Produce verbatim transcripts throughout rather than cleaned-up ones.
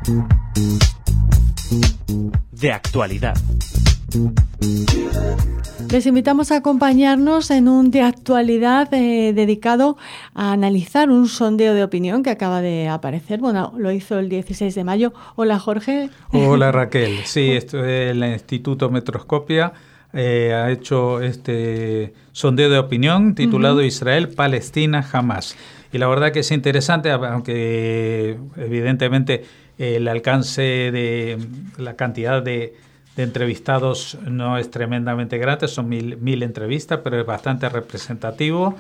De actualidad. Les invitamos a acompañarnos en un de actualidad eh, dedicado a analizar un sondeo de opinión que acaba de aparecer. Bueno, lo hizo el dieciséis de mayo. Hola, Jorge. Hola, Raquel. Sí, esto es el Instituto Metroscopia. Eh, ha hecho este sondeo de opinión titulado uh-huh. Israel, Palestina, Hamás. Y la verdad que es interesante, aunque evidentemente el alcance de la cantidad de, de entrevistados no es tremendamente grande, son mil, mil entrevistas, pero es bastante representativo.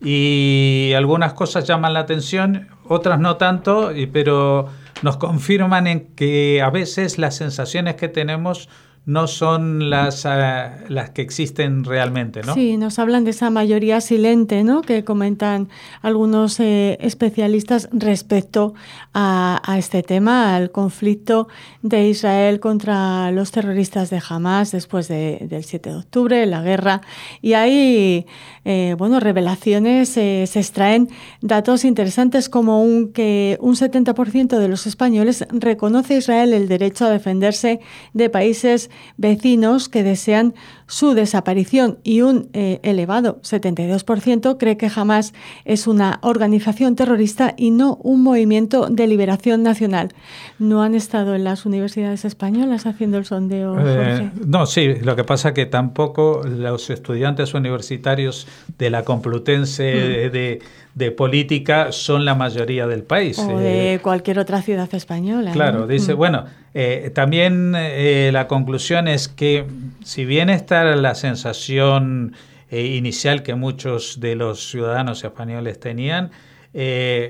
Y algunas cosas llaman la atención, otras no tanto, pero nos confirman en que a veces las sensaciones que tenemos no son las, uh, las que existen realmente, ¿no? Sí, nos hablan de esa mayoría silente, ¿no?, que comentan algunos eh, especialistas respecto a, a este tema, al conflicto de Israel contra los terroristas de Hamás después de, del siete de octubre, la guerra. Y hay, eh, bueno, revelaciones, eh, se extraen datos interesantes como un, que un setenta por ciento de los españoles reconoce a Israel el derecho a defenderse de países vecinos que desean su desaparición, y un eh, elevado setenta y dos por ciento cree que Hamás es una organización terrorista y no un movimiento de liberación nacional. ¿No han estado en las universidades españolas haciendo el sondeo, Jorge? Eh, no, sí, lo que pasa es que tampoco los estudiantes universitarios de la Complutense mm. de, de política son la mayoría del país. O de eh, cualquier otra ciudad española. Claro, ¿no? dice, mm. bueno, eh, también eh, la conclusión es que si bien está la sensación eh, inicial que muchos de los ciudadanos españoles tenían, eh,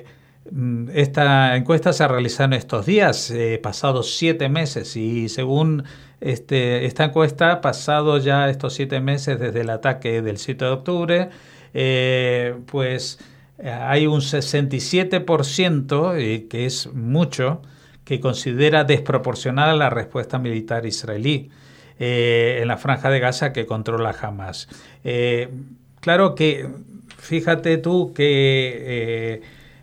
esta encuesta se realizó en estos días, eh, pasados siete meses, y según este, esta encuesta, pasado ya estos siete meses desde el ataque del siete de octubre, eh, pues hay un sesenta y siete por ciento, eh, que es mucho, que considera desproporcionada la respuesta militar israelí eh, en la Franja de Gaza que controla Hamás. Eh, claro que, fíjate tú que eh,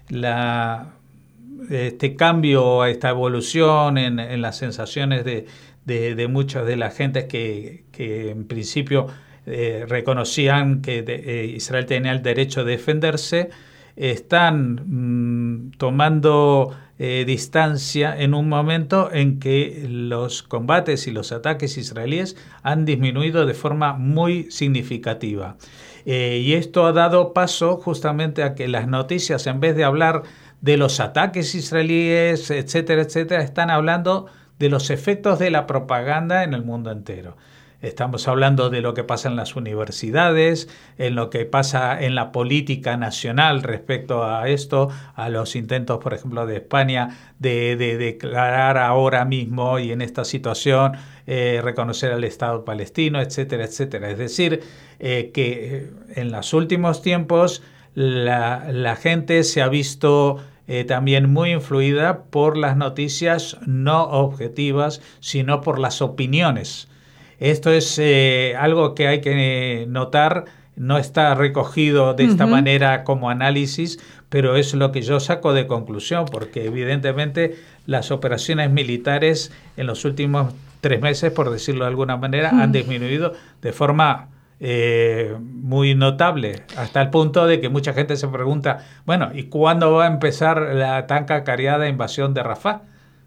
la, este cambio, esta evolución en, en las sensaciones de, de, de muchas de las gentes que, que en principio eh, reconocían que de, eh, Israel tenía el derecho de defenderse, están mmm, tomando eh, distancia en un momento en que los combates y los ataques israelíes han disminuido de forma muy significativa. Eh, y esto ha dado paso justamente a que las noticias, en vez de hablar de los ataques israelíes, etcétera, etcétera, están hablando de los efectos de la propaganda en el mundo entero. Estamos hablando de lo que pasa en las universidades, en lo que pasa en la política nacional respecto a esto, a los intentos, por ejemplo, de España de, de declarar ahora mismo y en esta situación eh, reconocer al Estado palestino, etcétera, etcétera. Es decir, eh, que en los últimos tiempos la, la gente se ha visto Eh, también muy influida por las noticias no objetivas, sino por las opiniones. Esto es eh, algo que hay que notar, no está recogido de esta uh-huh. manera como análisis, pero es lo que yo saco de conclusión, porque evidentemente las operaciones militares en los últimos tres meses, por decirlo de alguna manera, uh-huh. han disminuido de forma Eh, muy notable, hasta el punto de que mucha gente se pregunta, bueno, ¿y cuándo va a empezar la tan cacareada invasión de Rafah?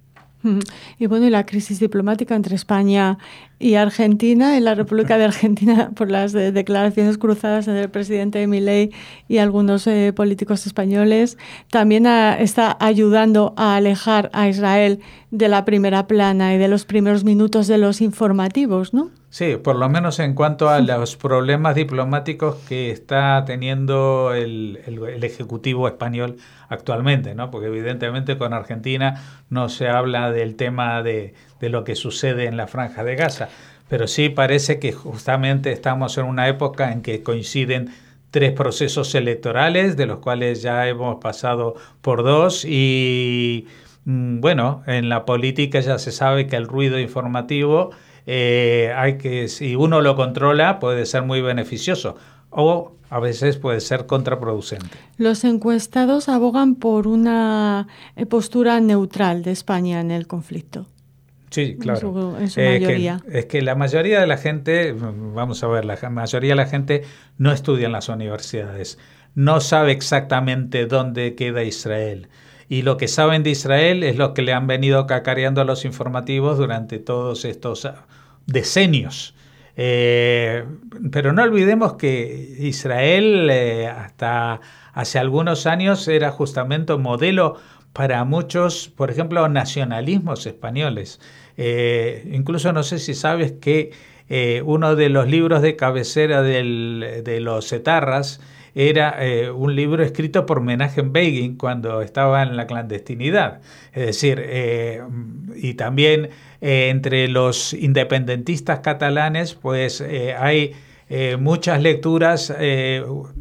Y bueno, y la crisis diplomática entre España y Argentina, en la República de Argentina, por las de declaraciones cruzadas entre el presidente Milei y algunos eh, políticos españoles, también a, está ayudando a alejar a Israel de la primera plana y de los primeros minutos de los informativos, ¿no? Sí, por lo menos en cuanto a los problemas diplomáticos que está teniendo el, el, el Ejecutivo español actualmente, ¿no? Porque evidentemente con Argentina no se habla del tema de, de lo que sucede en la Franja de Gaza, pero sí parece que justamente estamos en una época en que coinciden tres procesos electorales, de los cuales ya hemos pasado por dos, y bueno, en la política ya se sabe que el ruido informativo Eh, hay que, si uno lo controla, puede ser muy beneficioso. o a veces puede ser contraproducente. Los encuestados abogan por una postura neutral de España en el conflicto. Sí, claro. En su, en su eh, mayoría. Que, es que la mayoría de la gente, vamos a ver, la mayoría de la gente no estudia en las universidades, no sabe exactamente dónde queda Israel. Y lo que saben de Israel es lo que le han venido cacareando a los informativos durante todos estos decenios. Eh, pero no olvidemos que Israel eh, hasta hace algunos años era justamente un modelo para muchos, por ejemplo, nacionalismos españoles. Eh, incluso no sé si sabes que eh, uno de los libros de cabecera del, de los etarras era eh, un libro escrito por Menachem Begin cuando estaba en la clandestinidad. Es decir, eh, y también eh, entre los independentistas catalanes, pues eh, hay eh, muchas lecturas eh,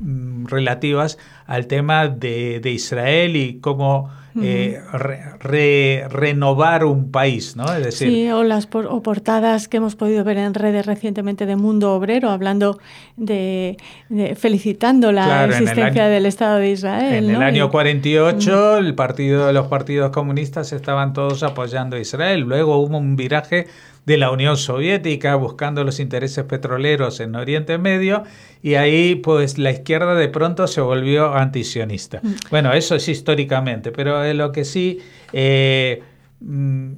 relativas al tema de, de Israel y cómo Eh, re, re, renovar un país, ¿no? Es decir, sí, o las por, o portadas que hemos podido ver en redes recientemente de Mundo Obrero, hablando de, de felicitando la claro, existencia año, del Estado de Israel. En ¿no? el año cuarenta y ocho, uh-huh. el partido, los partidos comunistas estaban todos apoyando a Israel. Luego hubo un viraje de la Unión Soviética buscando los intereses petroleros en Oriente Medio y ahí pues la izquierda de pronto se volvió antisionista. Mm. Bueno, eso es históricamente, pero de lo que sí eh, mm,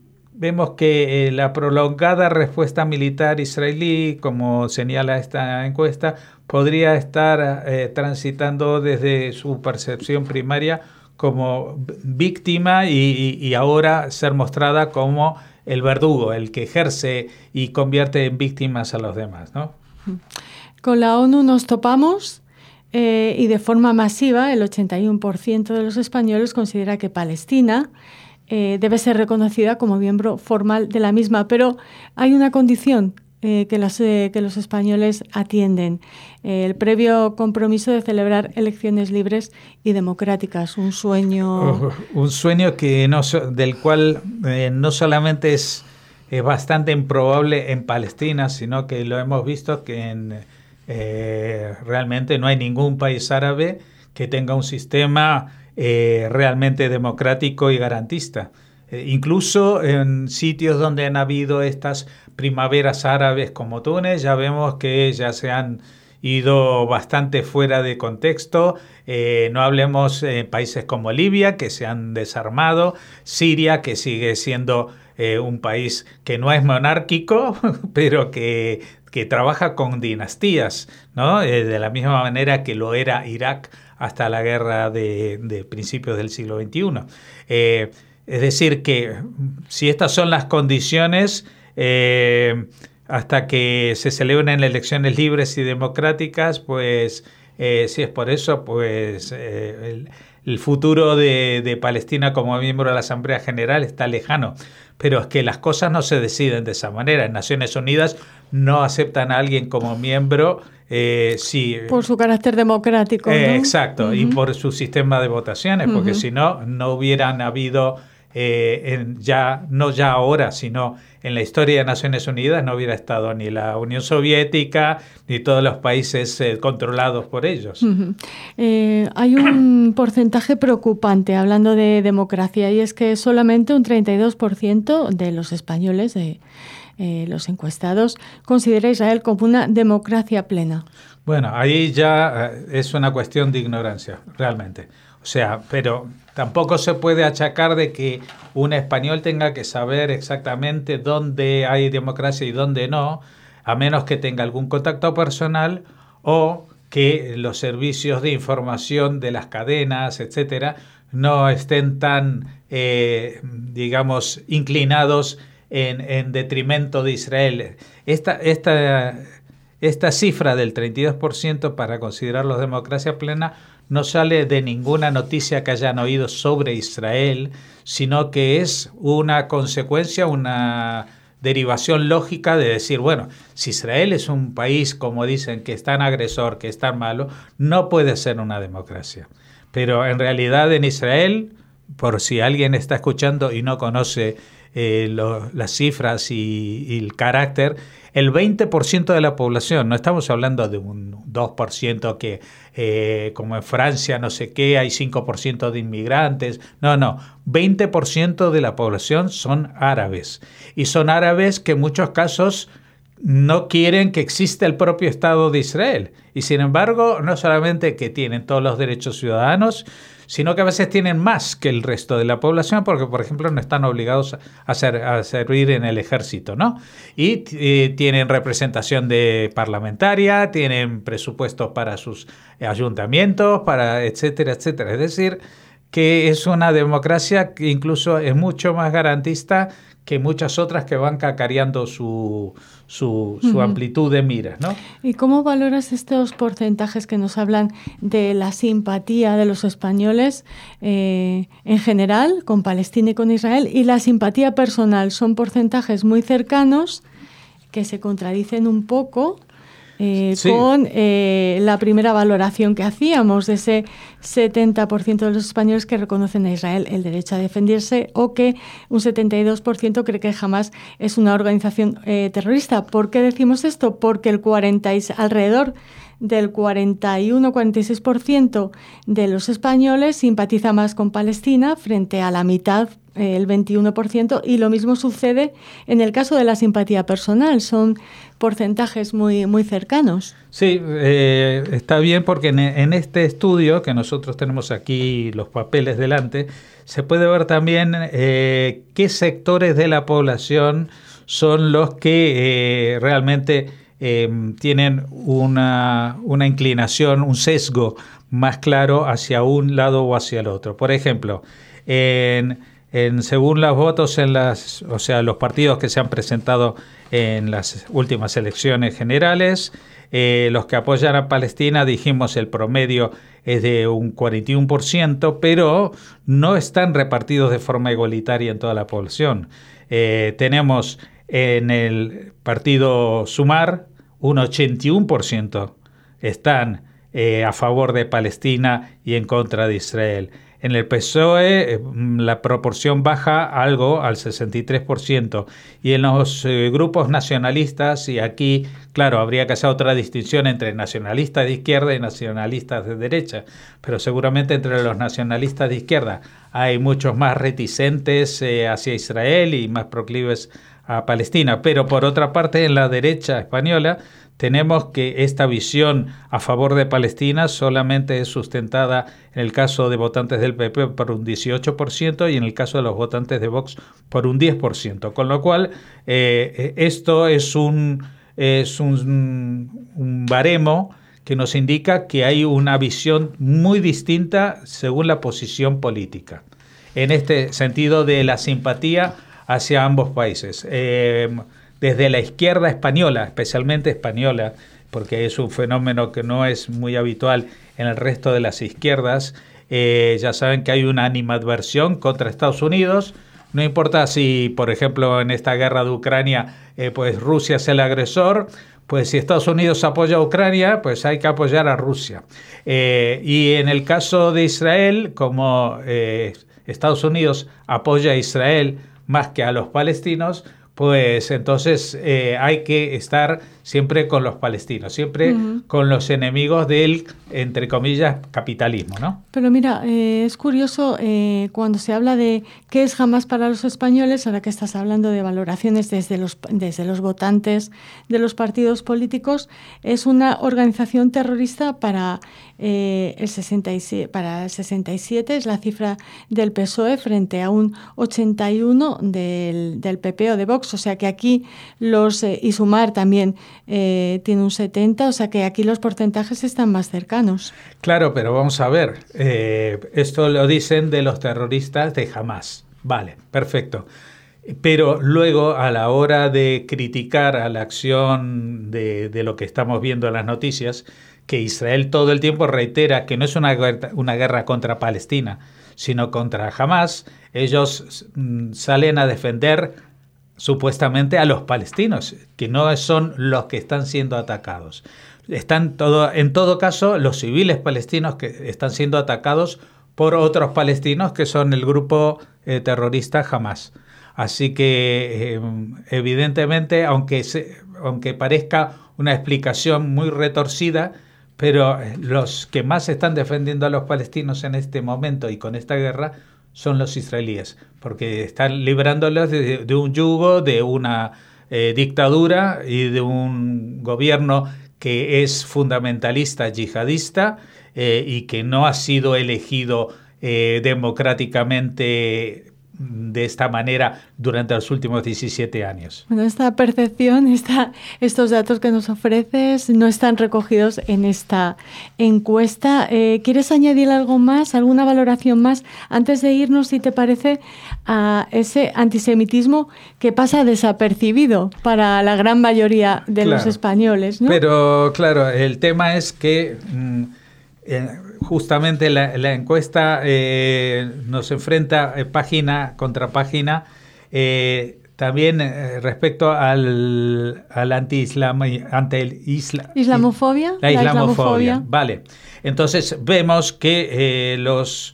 vemos que eh, la prolongada respuesta militar israelí, como señala esta encuesta, podría estar eh, transitando desde su percepción primaria como víctima y, y, y ahora ser mostrada como el verdugo, el que ejerce y convierte en víctimas a los demás, ¿no? Con la ONU nos topamos eh, y de forma masiva el ochenta y uno por ciento de los españoles considera que Palestina eh, debe ser reconocida como miembro formal de la misma, pero hay una condición eh, que, las, eh, que los españoles atienden, eh, el previo compromiso de celebrar elecciones libres y democráticas, un sueño... Uh, un sueño que no, del cual eh, no solamente es, es bastante improbable en Palestina, sino que lo hemos visto que en, eh, realmente no hay ningún país árabe que tenga un sistema eh, realmente democrático y garantista. Eh, incluso en sitios donde han habido estas primaveras árabes como Túnez, ya vemos que ya se han ido bastante fuera de contexto. Eh, no hablemos en eh, países como Libia, que se han desarmado, Siria, que sigue siendo eh, un país que no es monárquico, pero que, que trabaja con dinastías, ¿no? Eh, de la misma manera que lo era Irak hasta la guerra de, de principios del siglo veintiuno. Eh, es decir, que si estas son las condiciones, eh, hasta que se celebren elecciones libres y democráticas, pues eh, si es por eso, pues eh, el, el futuro de, de Palestina como miembro de la Asamblea General está lejano. Pero es que las cosas no se deciden de esa manera. En Naciones Unidas no aceptan a alguien como miembro eh, si... Por su carácter democrático, eh, ¿no? Exacto, uh-huh. Y por su sistema de votaciones, uh-huh. porque si no, no hubieran habido... Eh, en ya no ya ahora, sino en la historia de Naciones Unidas no hubiera estado ni la Unión Soviética ni todos los países eh, controlados por ellos. Uh-huh. Eh, hay un porcentaje preocupante hablando de democracia y es que solamente un treinta y dos por ciento de los españoles, de eh, los encuestados, considera a Israel como una democracia plena. Bueno, ahí ya eh, es una cuestión de ignorancia, realmente. O sea, pero tampoco se puede achacar de que un español tenga que saber exactamente dónde hay democracia y dónde no, a menos que tenga algún contacto personal o que los servicios de información de las cadenas, etcétera, no estén tan, eh, digamos, inclinados en, en detrimento de Israel. Esta, esta, esta cifra del treinta y dos por ciento para considerarlos democracia plena no sale de ninguna noticia que hayan oído sobre Israel, sino que es una consecuencia, una derivación lógica de decir, bueno, si Israel es un país, como dicen, que es tan agresor, que es tan malo, no puede ser una democracia. Pero en realidad en Israel por si alguien está escuchando y no conoce eh, lo, las cifras y, y el carácter, el veinte por ciento de la población, no estamos hablando de un dos por ciento que, eh, como en Francia, no sé qué, hay cinco por ciento de inmigrantes, no, no, veinte por ciento de la población son árabes, y son árabes que en muchos casos no quieren que exista el propio Estado de Israel, y sin embargo, no solamente que tienen todos los derechos ciudadanos, sino que a veces tienen más que el resto de la población porque, por ejemplo, no están obligados a, ser, a servir en el ejército, ¿no? Y eh, tienen representación de parlamentaria, tienen presupuestos para sus ayuntamientos, para etcétera, etcétera. Es decir, que es una democracia que incluso es mucho más garantista que muchas otras que van cacareando su, su, su uh-huh. amplitud de miras, ¿no? ¿Y cómo valoras estos porcentajes que nos hablan de la simpatía de los españoles eh, en general con Palestina y con Israel y la simpatía personal? Son porcentajes muy cercanos que se contradicen un poco eh, sí. con eh, la primera valoración que hacíamos de ese setenta por ciento de los españoles que reconocen a Israel el derecho a defenderse o que un setenta y dos por ciento cree que Hamás es una organización eh, terrorista. ¿Por qué decimos esto? Porque el cuarenta y, alrededor del cuarenta y uno a cuarenta y seis por ciento de los españoles simpatiza más con Palestina frente a la mitad, eh, el veintiuno por ciento, y lo mismo sucede en el caso de la simpatía personal. Son porcentajes muy, muy cercanos. Sí, eh, está bien porque en, en este estudio, que nosotros tenemos aquí los papeles delante, se puede ver también eh, qué sectores de la población son los que eh, realmente eh, tienen una, una inclinación, un sesgo más claro hacia un lado o hacia el otro. Por ejemplo, en, en según los votos en las, o sea, los partidos que se han presentado en las últimas elecciones generales, eh, los que apoyan a Palestina, dijimos el promedio es de un cuarenta y uno por ciento, pero no están repartidos de forma igualitaria en toda la población. Eh, tenemos en el partido Sumar un ochenta y uno por ciento están eh, a favor de Palestina y en contra de Israel. En el P S O E eh, la proporción baja algo al sesenta y tres por ciento. Y en los eh, grupos nacionalistas, y aquí, claro, habría que hacer otra distinción entre nacionalistas de izquierda y nacionalistas de derecha, pero seguramente entre los nacionalistas de izquierda hay muchos más reticentes eh, hacia Israel y más proclives a Palestina. Pero por otra parte, en la derecha española, tenemos que esta visión a favor de Palestina solamente es sustentada en el caso de votantes del P P por un dieciocho por ciento y en el caso de los votantes de Vox por un diez por ciento. Con lo cual, eh, esto es un, es un, un baremo que nos indica que hay una visión muy distinta según la posición política. En este sentido de la simpatía hacia ambos países. Eh, Desde la izquierda española, especialmente española, porque es un fenómeno que no es muy habitual en el resto de las izquierdas, eh, ya saben que hay una animadversión contra Estados Unidos. No importa si, por ejemplo, en esta guerra de Ucrania, eh, pues Rusia es el agresor, pues si Estados Unidos apoya a Ucrania, pues hay que apoyar a Rusia. Eh, y en el caso de Israel, como eh, Estados Unidos apoya a Israel más que a los palestinos, pues entonces eh, hay que estar siempre con los palestinos, siempre uh-huh. con los enemigos del, entre comillas, capitalismo, ¿no? Pero mira, eh, es curioso eh, cuando se habla de qué es Hamás para los españoles, ahora que estás hablando de valoraciones desde los, desde los votantes de los partidos políticos, es una organización terrorista para, eh, el sesenta y siete, para el sesenta y siete, es la cifra del P S O E frente a un ochenta y uno del, del P P o de Vox. O sea que aquí los, eh, y Sumar también eh, tiene un setenta, o sea que aquí los porcentajes están más cercanos. Claro, pero vamos a ver, eh, esto lo dicen de los terroristas de Hamás. Vale, perfecto. Pero luego, a la hora de criticar a la acción de, de lo que estamos viendo en las noticias, que Israel todo el tiempo reitera que no es una guerra, una guerra contra Palestina, sino contra Hamás, ellos mm, salen a defender supuestamente a los palestinos, que no son los que están siendo atacados. Están todo, en todo caso, los civiles palestinos que están siendo atacados por otros palestinos que son el grupo eh, terrorista Hamas. Así que eh, evidentemente, aunque, se, aunque parezca una explicación muy retorcida, pero los que más están defendiendo a los palestinos en este momento y con esta guerra son los israelíes, porque están librándolos de, de un yugo, de una eh, dictadura y de un gobierno que es fundamentalista, yihadista, eh, y que no ha sido elegido eh, democráticamente de esta manera durante los últimos diecisiete años. Bueno, esta percepción, esta, estos datos que nos ofreces no están recogidos en esta encuesta. Eh, ¿Quieres añadir algo más, alguna valoración más, antes de irnos, si te parece, a ese antisemitismo que pasa desapercibido para la gran mayoría de claro, los españoles, ¿no? Pero claro, el tema es que mmm, eh, justamente la, la encuesta eh, nos enfrenta eh, página contra página eh, también eh, respecto al, al anti-islam, ante el isla, islamofobia. La, la islamofobia. islamofobia. Vale. Entonces vemos que eh, los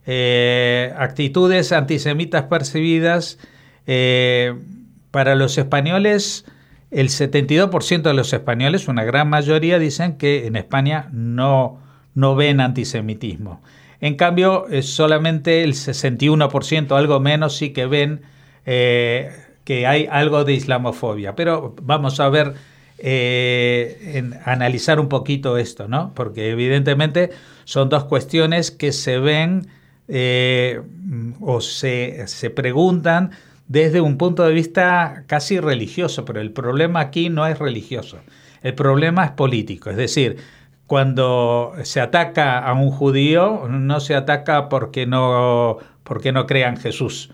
eh, actitudes antisemitas percibidas eh, para los españoles, el setenta y dos por ciento de los españoles, una gran mayoría, dicen que en España no no ven antisemitismo. En cambio, eh, solamente el sesenta y uno por ciento, algo menos, sí que ven eh, que hay algo de islamofobia. Pero vamos a ver, eh, en, analizar un poquito esto, ¿no? Porque evidentemente son dos cuestiones que se ven eh, o se, se preguntan desde un punto de vista casi religioso, pero el problema aquí no es religioso. El problema es político, es decir, cuando se ataca a un judío, no se ataca porque no, porque no crea en Jesús.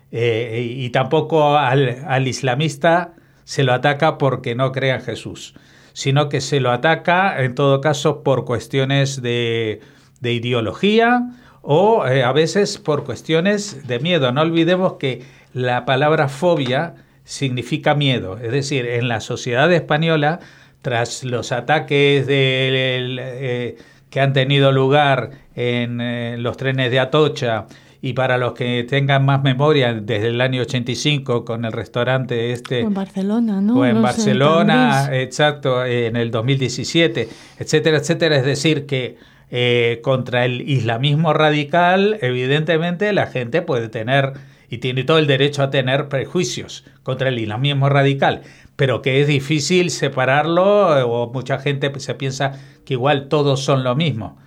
Eh, y tampoco al, al islamista se lo ataca porque no crea en Jesús, sino que se lo ataca, en todo caso, por cuestiones de, de ideología o eh, a veces por cuestiones de miedo. No olvidemos que la palabra fobia significa miedo. Es decir, en la sociedad española, tras los ataques de, eh, que han tenido lugar en eh, los trenes de Atocha, y para los que tengan más memoria, desde el año ochenta y cinco con el restaurante este... O en Barcelona, ¿no? O en no Barcelona, sé, exacto, en el dos mil diecisiete, etcétera, etcétera. Es decir, que eh, contra el islamismo radical, evidentemente, la gente puede tener, y tiene todo el derecho a tener prejuicios contra el islamismo radical, pero que es difícil separarlo, o mucha gente se piensa que igual todos son lo mismo.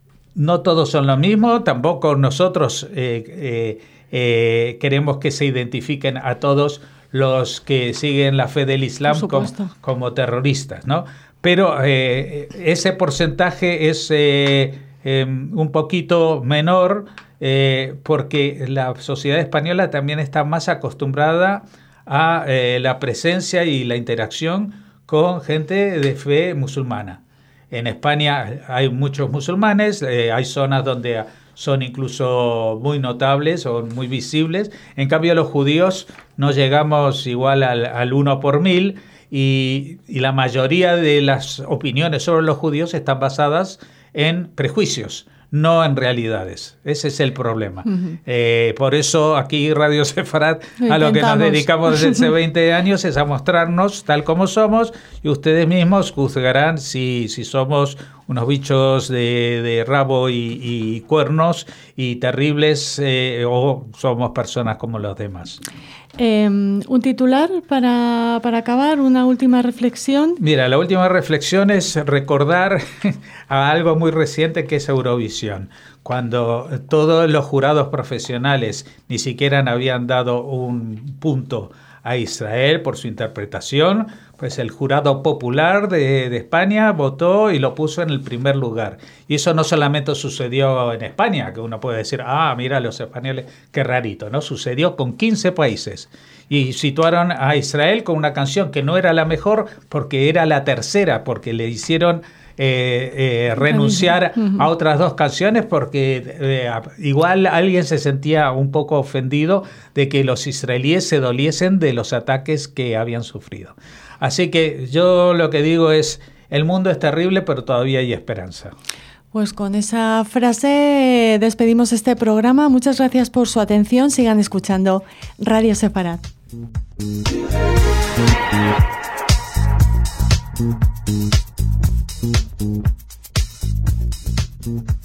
No todos son lo mismo, tampoco nosotros eh, eh, eh, queremos que se identifiquen a todos los que siguen la fe del Islam como, como terroristas, ¿no? Pero eh, ese porcentaje es eh, eh, un poquito menor eh, porque la sociedad española también está más acostumbrada a eh, la presencia y la interacción con gente de fe musulmana. En España hay muchos musulmanes, eh, hay zonas donde son incluso muy notables o muy visibles. En cambio, los judíos no llegamos igual al, al uno por mil y, y la mayoría de las opiniones sobre los judíos están basadas en prejuicios, no en realidades. Ese es el problema. Uh-huh. Eh, por eso aquí Radio Sefarad, a lo que nos dedicamos desde hace veinte años es a mostrarnos tal como somos, y ustedes mismos juzgarán si, si somos unos bichos de, de rabo y, y cuernos y terribles eh, o somos personas como los demás. Eh, un titular para, para acabar, una última reflexión. Mira, la última reflexión es recordar a algo muy reciente que es Eurovisión, cuando todos los jurados profesionales ni siquiera habían dado un punto a Israel por su interpretación, pues el jurado popular de, de España votó y lo puso en el primer lugar. Y eso no solamente sucedió en España, que uno puede decir, ah, mira los españoles, qué rarito, ¿no? Sucedió con quince países. Y situaron a Israel con una canción que no era la mejor porque era la tercera, porque le hicieron eh, eh, renunciar uh-huh. a otras dos canciones porque eh, igual alguien se sentía un poco ofendido de que los israelíes se doliesen de los ataques que habían sufrido. Así que yo lo que digo es, el mundo es terrible, pero todavía hay esperanza. Pues con esa frase despedimos este programa. Muchas gracias por su atención. Sigan escuchando Radio Sefarad. Thank you.